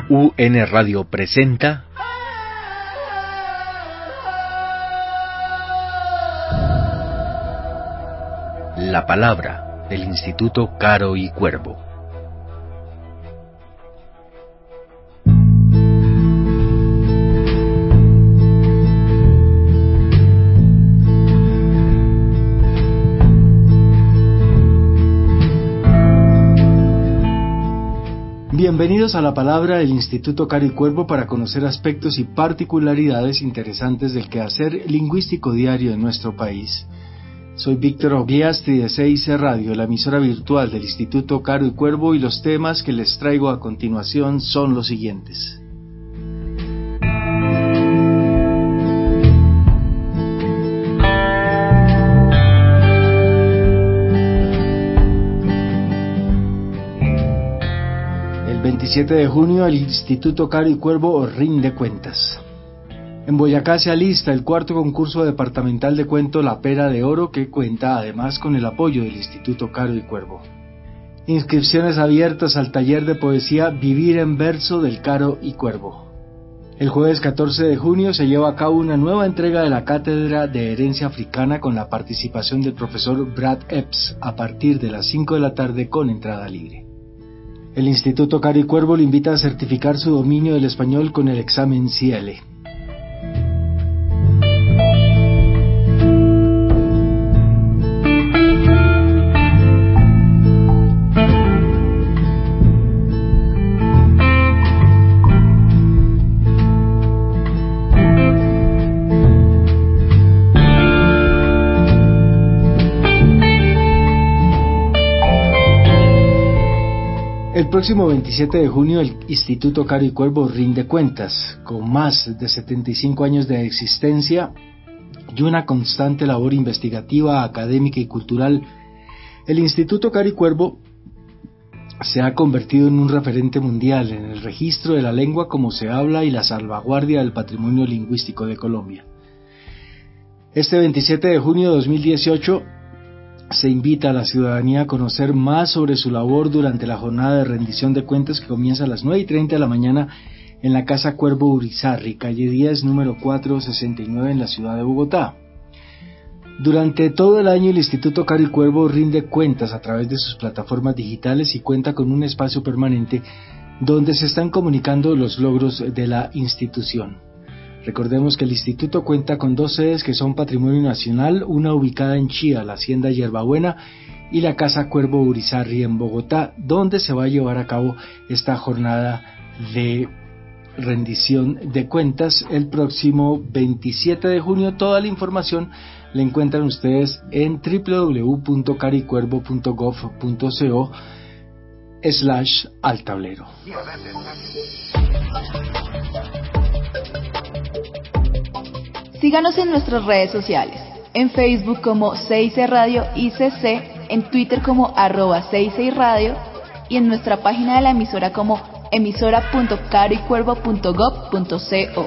UN Radio presenta La Palabra del Instituto Caro y Cuervo. Bienvenidos a La Palabra del Instituto Caro y Cuervo para conocer aspectos y particularidades interesantes del quehacer lingüístico diario en nuestro país. Soy Víctor Ogliastri de CIC Radio, la emisora virtual del Instituto Caro y Cuervo, y los temas que les traigo a continuación son los siguientes. El 27 de junio el Instituto Caro y Cuervo rinde cuentas. En Boyacá se alista el cuarto concurso departamental de cuento La Pera de Oro, que cuenta además con el apoyo del Instituto Caro y Cuervo. Inscripciones abiertas al taller de poesía Vivir en Verso del Caro y Cuervo. El jueves 14 de junio se lleva a cabo una nueva entrega de la Cátedra de Herencia Africana con la participación del profesor Brad Epps a partir de las 5 de la tarde con entrada libre. El Instituto Caro y Cuervo le invita a certificar su dominio del español con el examen CIELE. El próximo 27 de junio el Instituto Caro y Cuervo rinde cuentas. Con más de 75 años de existencia y una constante labor investigativa, académica y cultural, el Instituto Caro y Cuervo se ha convertido en un referente mundial en el registro de la lengua como se habla y la salvaguardia del patrimonio lingüístico de Colombia. Este 27 de junio de 2018 se invita a la ciudadanía a conocer más sobre su labor durante la jornada de rendición de cuentas que comienza a las 9:30 de la mañana en la Casa Cuervo Urizarry, calle 10, número 469 en la ciudad de Bogotá. Durante todo el año el Instituto Caro y Cuervo rinde cuentas a través de sus plataformas digitales y cuenta con un espacio permanente donde se están comunicando los logros de la institución. Recordemos que el instituto cuenta con 2 sedes que son Patrimonio Nacional, una ubicada en Chía, la Hacienda Hierbabuena, y la Casa Cuervo Urizarry en Bogotá, donde se va a llevar a cabo esta jornada de rendición de cuentas el próximo 27 de junio. Toda la información la encuentran ustedes en www.caroycuervo.gov.co/al-tablero. Síganos en nuestras redes sociales, en Facebook como CIC Radio ICC, en Twitter como @CICRadio y en nuestra página de la emisora como emisora.caroycuervo.gov.co.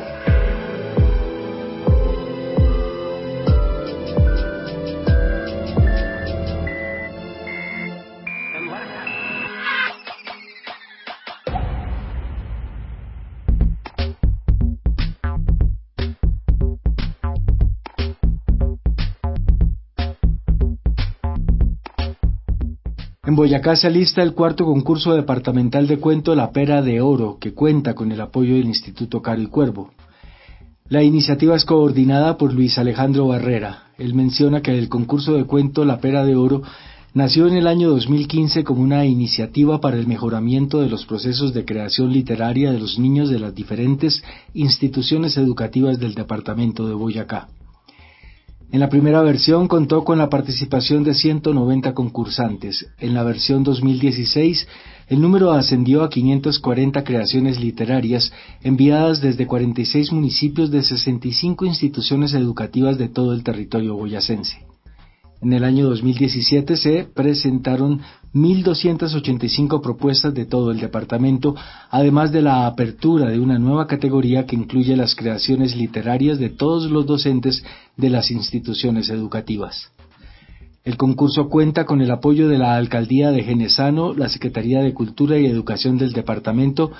En Boyacá se alista el cuarto concurso departamental de cuento La Pera de Oro, que cuenta con el apoyo del Instituto Caro y Cuervo. La iniciativa es coordinada por Luis Alejandro Barrera. Él menciona que el concurso de cuento La Pera de Oro nació en el año 2015 como una iniciativa para el mejoramiento de los procesos de creación literaria de los niños de las diferentes instituciones educativas del departamento de Boyacá. En la primera versión contó con la participación de 190 concursantes. En la versión 2016, el número ascendió a 540 creaciones literarias enviadas desde 46 municipios de 65 instituciones educativas de todo el territorio boyacense. En el año 2017 se presentaron 1.285 propuestas de todo el departamento, además de la apertura de una nueva categoría que incluye las creaciones literarias de todos los docentes de las instituciones educativas. El concurso cuenta con el apoyo de la Alcaldía de Genesano, la Secretaría de Cultura y Educación del departamento,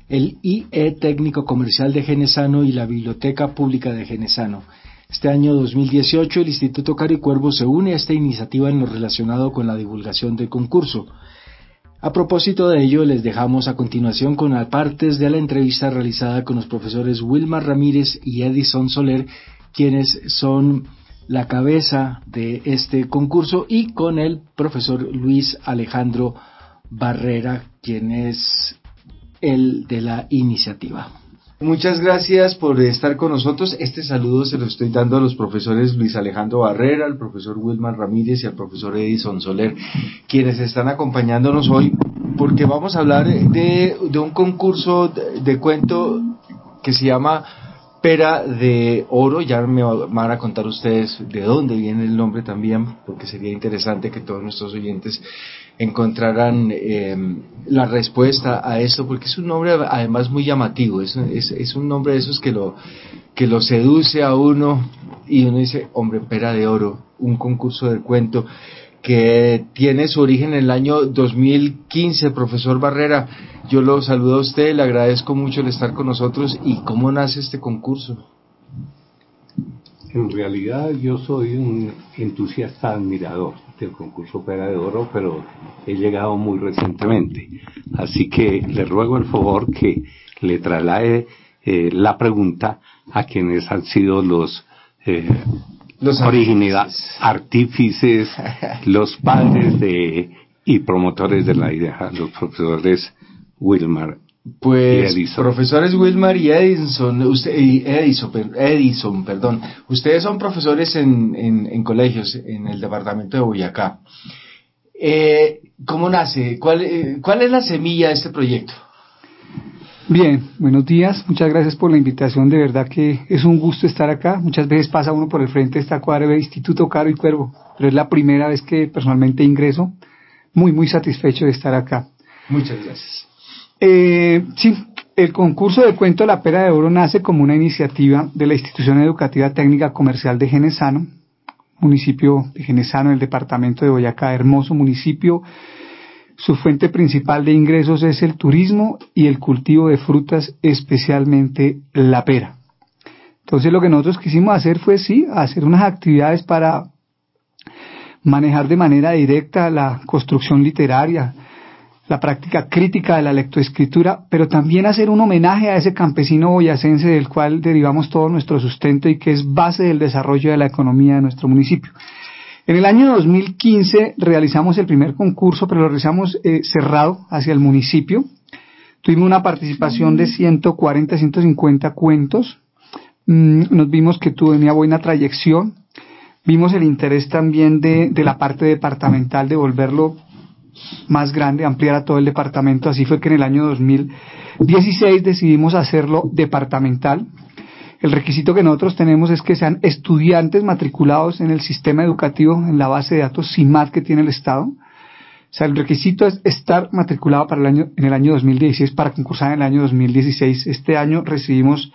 el IE Técnico Comercial de Genesano y la Biblioteca Pública de Genesano. Este año 2018 el Instituto Caro y Cuervo se une a esta iniciativa en lo relacionado con la divulgación del concurso. A propósito de ello, les dejamos a continuación con partes de la entrevista realizada con los profesores Wilmar Ramírez y Edison Soler, quienes son la cabeza de este concurso, y con el profesor Luis Alejandro Barrera, quien es el de la iniciativa. Muchas gracias por estar con nosotros. Este saludo se lo estoy dando a los profesores Luis Alejandro Barrera, al profesor Wilmar Ramírez y al profesor Edison Soler, quienes están acompañándonos hoy, porque vamos a hablar de un concurso de cuento que se llama Pera de Oro. Ya me van a contar ustedes de dónde viene el nombre también, porque sería interesante que todos nuestros oyentes encontraran la respuesta a esto, porque es un nombre además muy llamativo, es un nombre de esos que lo seduce a uno, y uno dice, hombre, Pera de Oro, un concurso de cuento que tiene su origen en el año 2015. Profesor Barrera, yo lo saludo a usted, le agradezco mucho el estar con nosotros. ¿Y cómo nace este concurso? En realidad yo soy un entusiasta admirador del concurso Pera de Oro, pero he llegado muy recientemente, así que le ruego el favor que le traslade la pregunta a quienes han sido los artífices, los padres y promotores de la idea, los profesores Wilmar. Pues, profesores Wilmar y Edison, ustedes son profesores en colegios en el departamento de Boyacá. ¿Cómo nace? ¿Cuál es la semilla de este proyecto? Bien, buenos días, muchas gracias por la invitación, de verdad que es un gusto estar acá. Muchas veces pasa uno por el frente de esta cuadra del Instituto Caro y Cuervo, pero es la primera vez que personalmente ingreso. Muy satisfecho de estar acá. Muchas gracias. Sí, el concurso de cuento La Pera de Oro nace como una iniciativa de la Institución Educativa Técnica Comercial de Genesano, municipio de Genesano, en el departamento de Boyacá, hermoso municipio. Su fuente principal de ingresos es el turismo y el cultivo de frutas, especialmente la pera. Entonces lo que nosotros quisimos hacer fue hacer unas actividades para manejar de manera directa la construcción literaria, la práctica crítica de la lectoescritura, pero también hacer un homenaje a ese campesino boyacense del cual derivamos todo nuestro sustento y que es base del desarrollo de la economía de nuestro municipio. En el año 2015 realizamos el primer concurso, pero lo realizamos cerrado hacia el municipio. Tuvimos una participación de 140, 150 cuentos. Nos vimos que tenía buena trayección. Vimos el interés también de la parte departamental de volverlo más grande, ampliar a todo el departamento. Así fue que en el año 2016 decidimos hacerlo departamental. El requisito que nosotros tenemos es que sean estudiantes matriculados en el sistema educativo, en la base de datos CIMAD que tiene el Estado. O sea, el requisito es estar matriculado en el año 2016 para concursar en el año 2016. Este año recibimos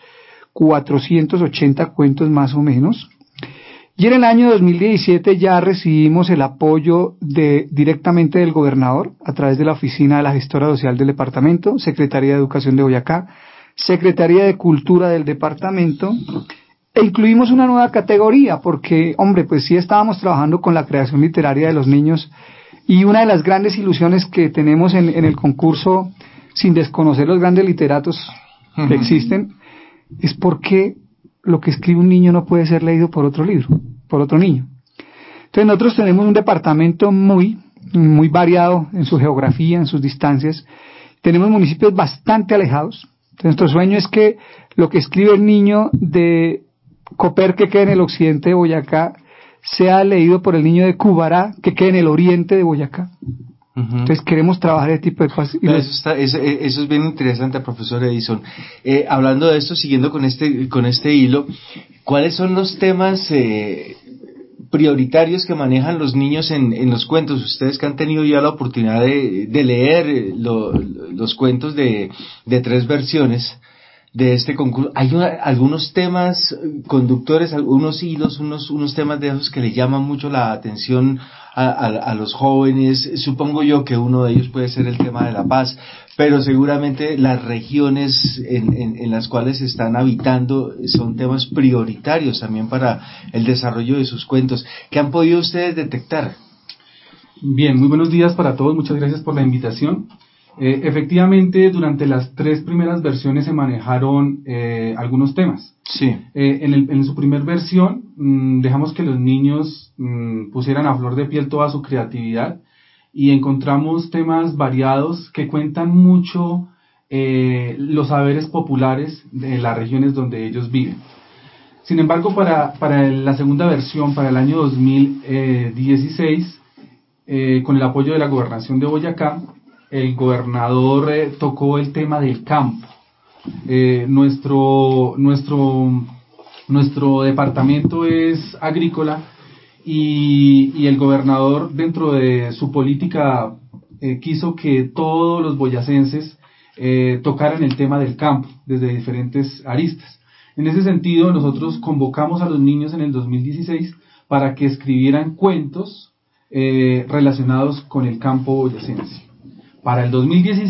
480 cuentos más o menos. Y en el año 2017 ya recibimos el apoyo directamente del gobernador a través de la Oficina de la Gestora Social del Departamento, Secretaría de Educación de Boyacá, Secretaría de Cultura del Departamento, e incluimos una nueva categoría porque, hombre, pues sí estábamos trabajando con la creación literaria de los niños, y una de las grandes ilusiones que tenemos en el concurso, sin desconocer los grandes literatos que existen, es porque lo que escribe un niño no puede ser leído por otro niño. Entonces nosotros tenemos un departamento muy variado en su geografía, en sus distancias. Tenemos municipios bastante alejados. Entonces nuestro sueño es que lo que escribe el niño de Coper, que queda en el occidente de Boyacá, sea leído por el niño de Cubará, que queda en el oriente de Boyacá. Entonces queremos trabajar ese tipo de cosas. Eso es bien interesante, profesor Edison. Hablando de esto, siguiendo con este hilo, ¿cuáles son los temas prioritarios que manejan los niños en los cuentos? Ustedes que han tenido ya la oportunidad de leer los cuentos de 3 versiones de este concurso, ¿hay algunos temas conductores, algunos hilos, unos temas de esos que le llaman mucho la atención a los jóvenes. Supongo yo que uno de ellos puede ser el tema de la paz, pero seguramente las regiones en las cuales están habitando son temas prioritarios también para el desarrollo de sus cuentos. ¿Qué han podido ustedes detectar? Bien, muy buenos días para todos, muchas gracias por la invitación. Efectivamente, durante las 3 primeras versiones se manejaron algunos temas. Sí. En su primer versión dejamos que los niños pusieran a flor de piel toda su creatividad y encontramos temas variados que cuentan mucho los saberes populares de las regiones donde ellos viven. Sin embargo, para la segunda versión, para el año 2016, con el apoyo de la Gobernación de Boyacá, el gobernador tocó el tema del campo. Nuestro departamento es agrícola y el gobernador, dentro de su política, quiso que todos los boyacenses tocaran el tema del campo desde diferentes aristas. En ese sentido, nosotros convocamos a los niños en el 2016 para que escribieran cuentos relacionados con el campo boyacense. Para el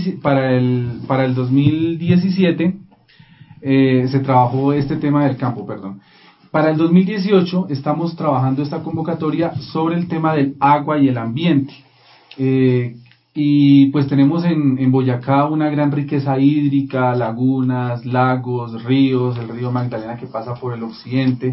2017 se trabajó este tema del campo, perdón. Para el 2018 estamos trabajando esta convocatoria sobre el tema del agua y el ambiente. Y pues tenemos en Boyacá una gran riqueza hídrica, lagunas, lagos, ríos, el río Magdalena que pasa por el occidente.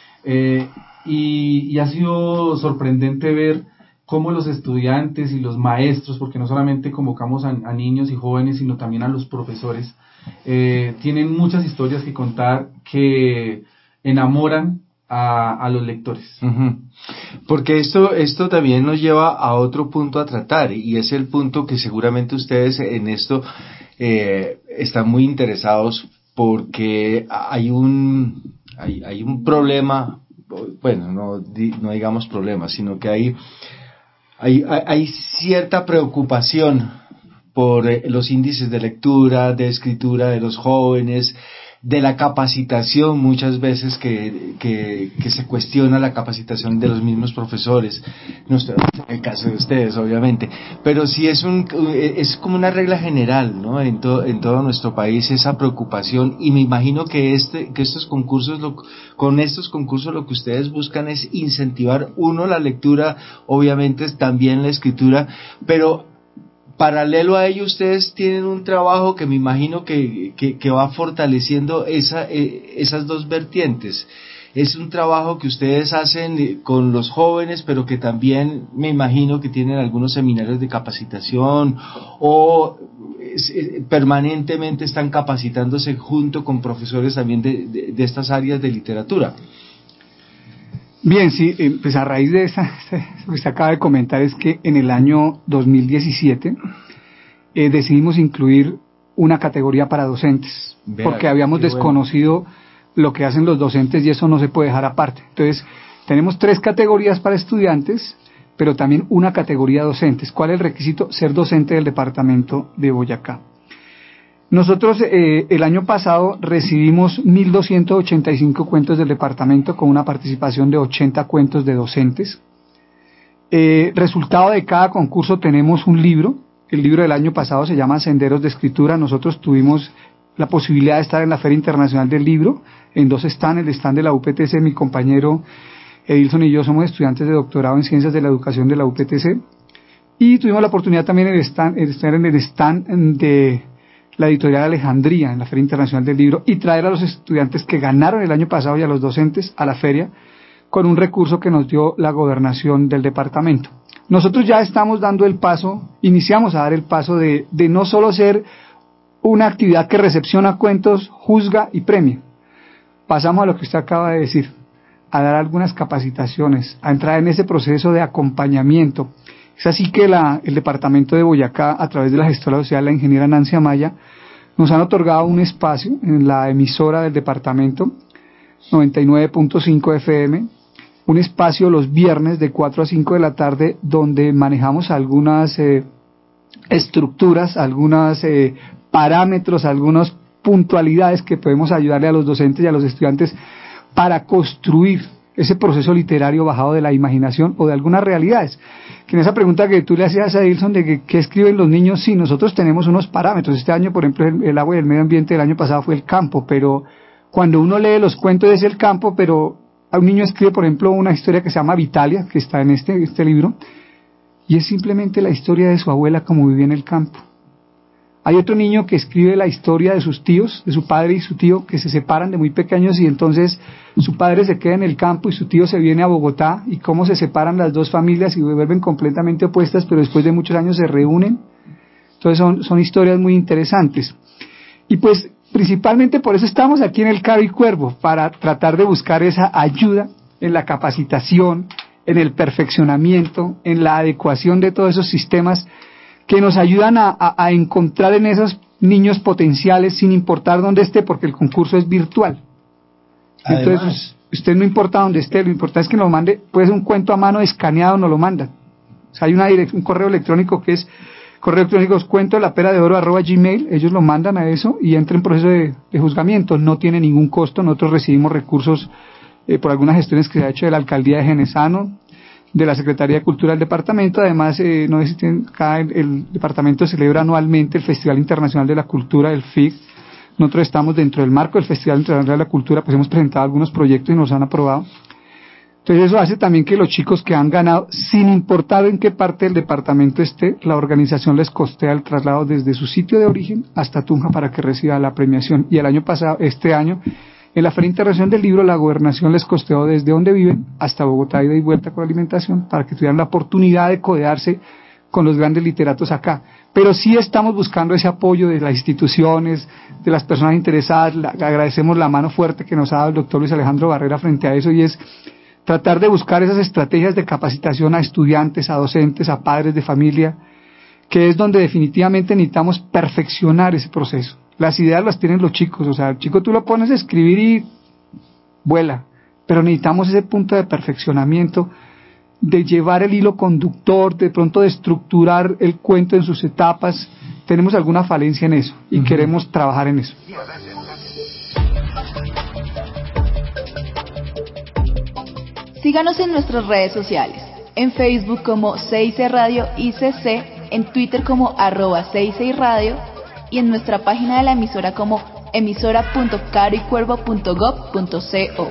Y ha sido sorprendente ver cómo los estudiantes y los maestros, porque no solamente convocamos a niños y jóvenes, sino también a los profesores, tienen muchas historias que contar que enamoran a los lectores. Uh-huh. Porque esto también nos lleva a otro punto a tratar, y es el punto que seguramente ustedes en esto están muy interesados, porque hay un problema, bueno, no digamos problema, sino que hay cierta preocupación por los índices de lectura, de escritura de los jóvenes, de la capacitación muchas veces que se cuestiona la capacitación de los mismos profesores. No estoy en el caso de ustedes, obviamente, pero sí es como una regla general, ¿no? En todo nuestro país esa preocupación, y me imagino que con estos concursos lo que ustedes buscan es incentivar la lectura, obviamente también la escritura, pero paralelo a ello ustedes tienen un trabajo que me imagino que va fortaleciendo esas dos vertientes. Es un trabajo que ustedes hacen con los jóvenes, pero que también me imagino que tienen algunos seminarios de capacitación o permanentemente están capacitándose junto con profesores también de estas áreas de literatura. Bien, sí, pues a raíz de lo que se acaba de comentar es que en el año 2017 decidimos incluir una categoría para docentes, porque habíamos desconocido lo que hacen los docentes y eso no se puede dejar aparte. Entonces, tenemos 3 categorías para estudiantes, pero también una categoría docentes. ¿Cuál es el requisito? Ser docente del departamento de Boyacá. Nosotros el año pasado recibimos 1.285 cuentos del departamento con una participación de 80 cuentos de docentes. Resultado de cada concurso tenemos un libro. El libro del año pasado se llama Senderos de Escritura. Nosotros tuvimos la posibilidad de estar en la Feria Internacional del Libro, en 2 stands, el stand de la UPTC, mi compañero Edilson y yo somos estudiantes de doctorado en Ciencias de la Educación de la UPTC, y tuvimos la oportunidad también de estar en el stand de la editorial Alejandría en la Feria Internacional del Libro y traer a los estudiantes que ganaron el año pasado y a los docentes a la feria con un recurso que nos dio la gobernación del departamento. Nosotros ya estamos dando el paso, iniciamos a dar el paso de no solo ser una actividad que recepciona cuentos, juzga y premia. Pasamos a lo que usted acaba de decir, a dar algunas capacitaciones, a entrar en ese proceso de acompañamiento. Es así que el departamento de Boyacá, a través de la gestora social, la ingeniera Nancy Amaya, nos han otorgado un espacio en la emisora del departamento, 99.5 FM, un espacio los viernes de 4 a 5 de la tarde, donde manejamos algunas estructuras, algunos parámetros, algunas puntualidades que podemos ayudarle a los docentes y a los estudiantes para construir ese proceso literario bajado de la imaginación o de algunas realidades. Que en esa pregunta que tú le hacías a Dilson de qué escriben los niños, sí, nosotros tenemos unos parámetros. Este año, por ejemplo, el agua y el medio ambiente, el año pasado fue el campo, pero cuando uno lee los cuentos es el campo, pero un niño escribe, por ejemplo, una historia que se llama Vitalia, que está en este libro, y es simplemente la historia de su abuela como vivía en el campo. Hay otro niño que escribe la historia de sus tíos, de su padre y su tío, que se separan de muy pequeños y entonces su padre se queda en el campo y su tío se viene a Bogotá, y cómo se separan las dos familias y vuelven completamente opuestas, pero después de muchos años se reúnen. Entonces son historias muy interesantes. Y pues principalmente por eso estamos aquí en el Caro y Cuervo, para tratar de buscar esa ayuda en la capacitación, en el perfeccionamiento, en la adecuación de todos esos sistemas que nos ayudan a encontrar en esos niños potenciales sin importar dónde esté, porque el concurso es virtual. Además, entonces, usted no importa dónde esté, lo importante es que nos mande, puede ser un cuento a mano escaneado, nos lo mandan. O sea, hay un correo electrónico que es cuento@gmail.com, ellos lo mandan a eso y entra en proceso de juzgamiento, no tiene ningún costo. Nosotros recibimos recursos por algunas gestiones que se ha hecho de la Alcaldía de Genesano, de la Secretaría de Cultura del departamento. Además, no existen, el departamento celebra anualmente el Festival Internacional de la Cultura, el FIC. Nosotros estamos dentro del marco del Festival Internacional de la Cultura, pues hemos presentado algunos proyectos y nos han aprobado. Entonces eso hace también que los chicos que han ganado, sin importar en qué parte del departamento esté, la organización les costea el traslado desde su sitio de origen hasta Tunja para que reciba la premiación. Y el año pasado, este año, en la Feria Internacional del Libro, la gobernación les costeó desde donde viven hasta Bogotá, ida y vuelta con alimentación, para que tuvieran la oportunidad de codearse con los grandes literatos acá. Pero sí estamos buscando ese apoyo de las instituciones, de las personas interesadas. Agradecemos la mano fuerte que nos ha dado el doctor Luis Alejandro Barrera frente a eso, y es tratar de buscar esas estrategias de capacitación a estudiantes, a docentes, a padres de familia, que es donde definitivamente necesitamos perfeccionar ese proceso. Las ideas las tienen los chicos, o sea, el chico tú lo pones a escribir y vuela, pero necesitamos ese punto de perfeccionamiento, de llevar el hilo conductor, de pronto de estructurar el cuento en sus etapas. Tenemos alguna falencia en eso y queremos trabajar en eso. Síganos en nuestras redes sociales, en Facebook como 6 Radio ICC, en Twitter como @66radio y en nuestra página de la emisora como emisora.caroycuervo.gov.co.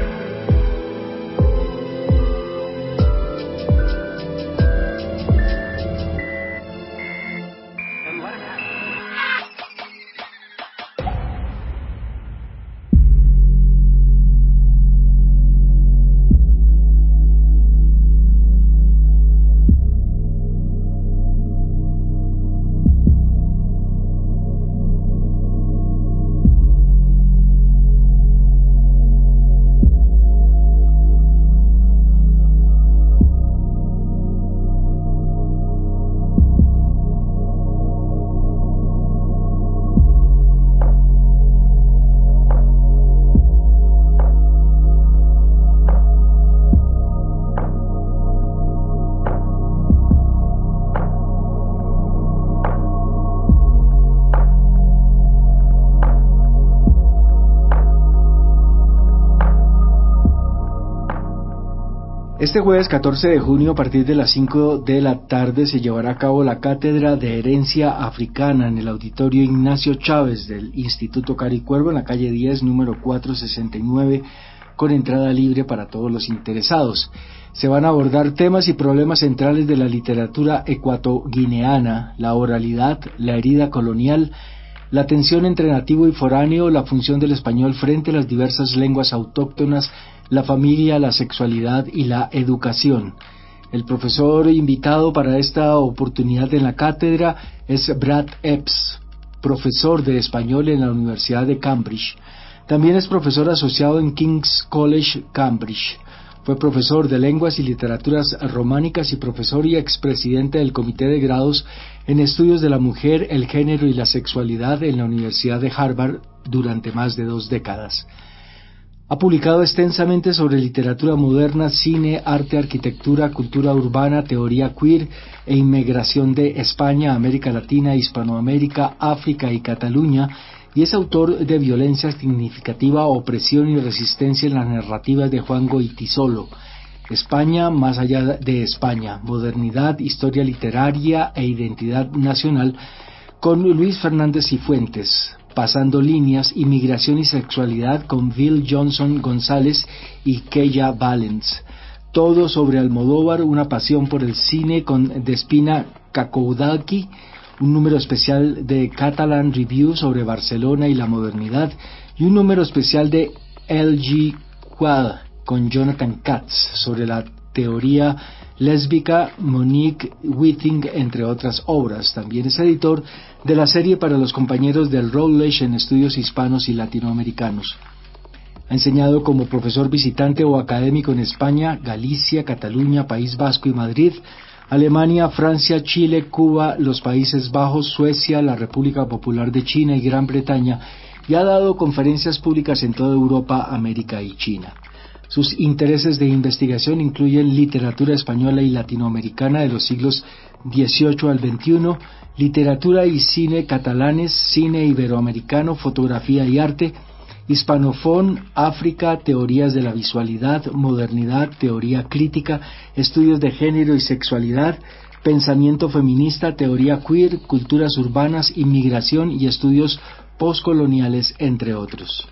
Este jueves 14 de junio, a partir de las 5 de la tarde, se llevará a cabo la Cátedra de Herencia Africana en el Auditorio Ignacio Chávez del Instituto Caro y Cuervo, en la calle 10, número 469, con entrada libre para todos los interesados. Se van a abordar temas y problemas centrales de la literatura ecuatoguineana: la oralidad, la herida colonial, la tensión entre nativo y foráneo, la función del español frente a las diversas lenguas autóctonas, la familia, la sexualidad y la educación. El profesor invitado para esta oportunidad en la cátedra es Brad Epps, profesor de español en la Universidad de Cambridge. También es profesor asociado en King's College, Cambridge. Fue profesor de lenguas y literaturas románicas y profesor y expresidente del Comité de Grados en Estudios de la Mujer, el Género y la Sexualidad en la Universidad de Harvard durante más de 2 décadas. Ha publicado extensamente sobre literatura moderna, cine, arte, arquitectura, cultura urbana, teoría queer e inmigración de España, América Latina, Hispanoamérica, África y Cataluña, y es autor de Violencia Significativa, Opresión y Resistencia en las narrativas de Juan Goytisolo, España más allá de España, Modernidad, Historia Literaria e Identidad Nacional, con Luis Fernández Cifuentes, Pasando Líneas, Inmigración y Sexualidad, con Bill Johnson González y Keya Valens. Todo sobre Almodóvar, una pasión por el cine, con Despina Cacoudaki, un número especial de Catalan Review sobre Barcelona y la modernidad, y un número especial de L.G. Quad con Jonathan Katz sobre la teoría lésbica, Monique Witting, entre otras obras. También es editor de la serie para los compañeros del Routledge en estudios hispanos y latinoamericanos. Ha enseñado como profesor visitante o académico en España, Galicia, Cataluña, País Vasco y Madrid, Alemania, Francia, Chile, Cuba, los Países Bajos, Suecia, la República Popular de China y Gran Bretaña, y ha dado conferencias públicas en toda Europa, América y China. Sus intereses de investigación incluyen literatura española y latinoamericana de los siglos XVIII al XXI, literatura y cine catalanes, cine iberoamericano, fotografía y arte, hispanofón, África, teorías de la visualidad, modernidad, teoría crítica, estudios de género y sexualidad, pensamiento feminista, teoría queer, culturas urbanas, inmigración y estudios postcoloniales, entre otros.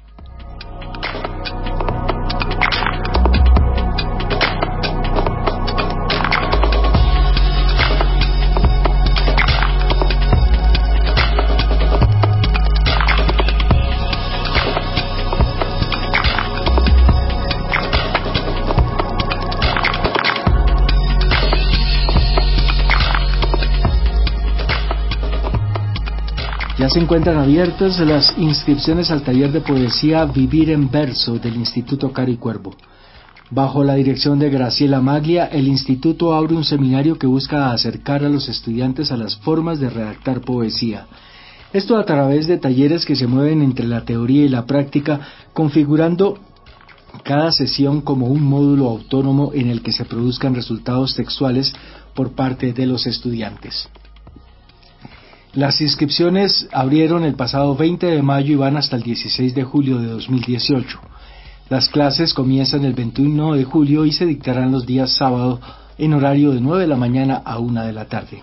Ya se encuentran abiertas las inscripciones al taller de poesía Vivir en Verso del Instituto Caro y Cuervo. Bajo la dirección de Graciela Maglia, el instituto abre un seminario que busca acercar a los estudiantes a las formas de redactar poesía. Esto a través de talleres que se mueven entre la teoría y la práctica, configurando cada sesión como un módulo autónomo en el que se produzcan resultados textuales por parte de los estudiantes. Las inscripciones abrieron el pasado 20 de mayo y van hasta el 16 de julio de 2018. Las clases comienzan el 21 de julio y se dictarán los días sábado en horario de 9 de la mañana a 1 de la tarde.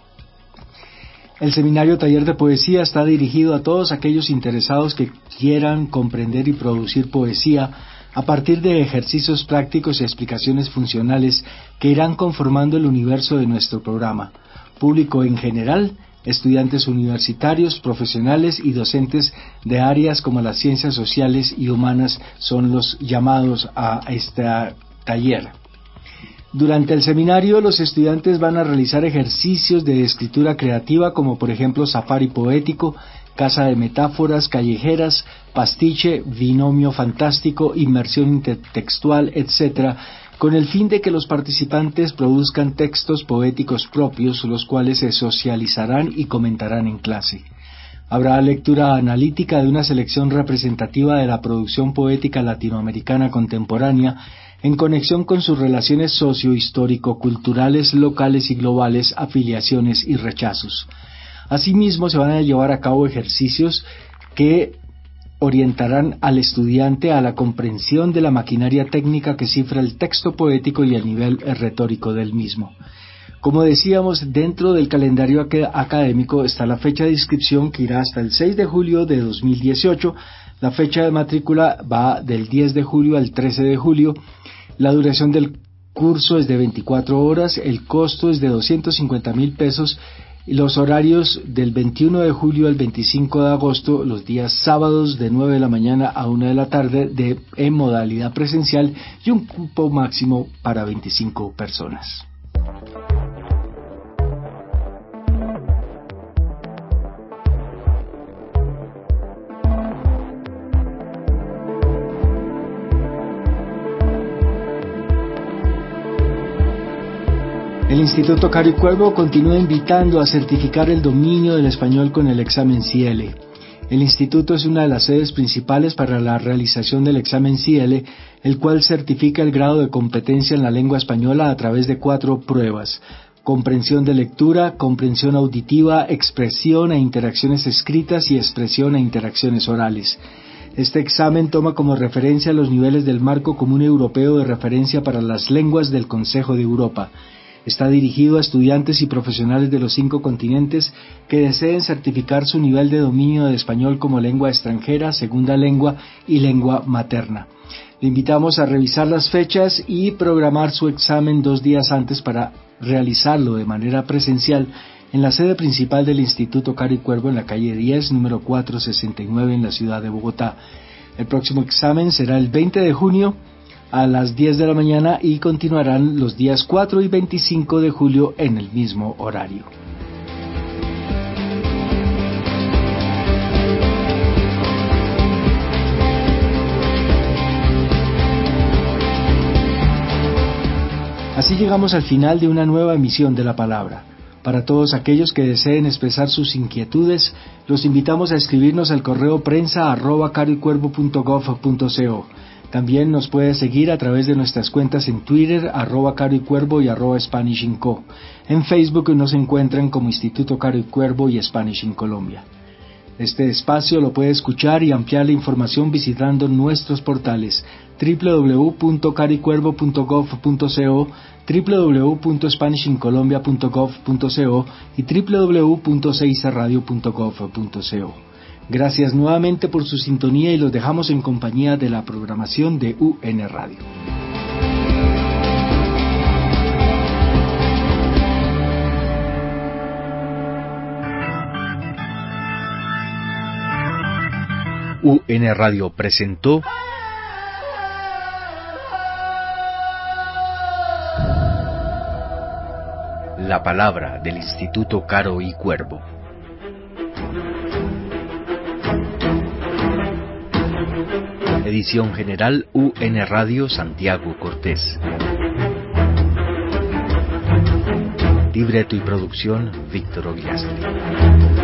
El seminario Taller de Poesía está dirigido a todos aquellos interesados que quieran comprender y producir poesía a partir de ejercicios prácticos y explicaciones funcionales que irán conformando el universo de nuestro programa. Público en general, estudiantes universitarios, profesionales y docentes de áreas como las ciencias sociales y humanas son los llamados a este taller. Durante el seminario, los estudiantes van a realizar ejercicios de escritura creativa como por ejemplo safari poético, casa de metáforas callejeras, pastiche, binomio fantástico, inmersión intertextual, etc., con el fin de que los participantes produzcan textos poéticos propios, los cuales se socializarán y comentarán en clase. Habrá lectura analítica de una selección representativa de la producción poética latinoamericana contemporánea en conexión con sus relaciones socio-histórico-culturales locales y globales, afiliaciones y rechazos. Asimismo, se van a llevar a cabo ejercicios que orientarán al estudiante a la comprensión de la maquinaria técnica que cifra el texto poético y el nivel retórico del mismo. Como decíamos, dentro del calendario académico está la fecha de inscripción que irá hasta el 6 de julio de 2018, la fecha de matrícula va del 10 de julio al 13 de julio, la duración del curso es de 24 horas, el costo es de 250,000 pesos, y los horarios del 21 de julio al 25 de agosto, los días sábados de 9 de la mañana a 1 de la tarde en modalidad presencial y un cupo máximo para 25 personas. El Instituto Caro y Cuervo continúa invitando a certificar el dominio del español con el examen CIELE. El instituto es una de las sedes principales para la realización del examen CIELE, el cual certifica el grado de competencia en la lengua española a través de 4 pruebas: comprensión de lectura, comprensión auditiva, expresión e interacciones escritas y expresión e interacciones orales. Este examen toma como referencia los niveles del Marco Común Europeo de Referencia para las Lenguas del Consejo de Europa. Está dirigido a estudiantes y profesionales de los 5 continentes que deseen certificar su nivel de dominio de español como lengua extranjera, segunda lengua y lengua materna. Le invitamos a revisar las fechas y programar su examen 2 días antes para realizarlo de manera presencial en la sede principal del Instituto Caro y Cuervo en la calle 10, número 469 en la ciudad de Bogotá. El próximo examen será el 20 de junio a las 10 de la mañana y continuarán los días 4 y 25 de julio en el mismo horario. Así llegamos al final de una nueva emisión de La Palabra. Para todos aquellos que deseen expresar sus inquietudes, los invitamos a escribirnos al correo prensa@caroycuervo.gov.co. También nos puede seguir a través de nuestras cuentas en Twitter, @caroycuervo y @SpanishInCo. En Facebook nos encuentran como Instituto Caro y Cuervo y Spanish in Colombia. Este espacio lo puede escuchar y ampliar la información visitando nuestros portales www.caroycuervo.gov.co, www.spanishincolombia.gov.co y www.6radio.gov.co. Gracias nuevamente por su sintonía y los dejamos en compañía de la programación de UN Radio. UN Radio presentó La Palabra del Instituto Caro y Cuervo. Edición general UN Radio Santiago Cortés. Libreto y producción Víctor Ogliastri.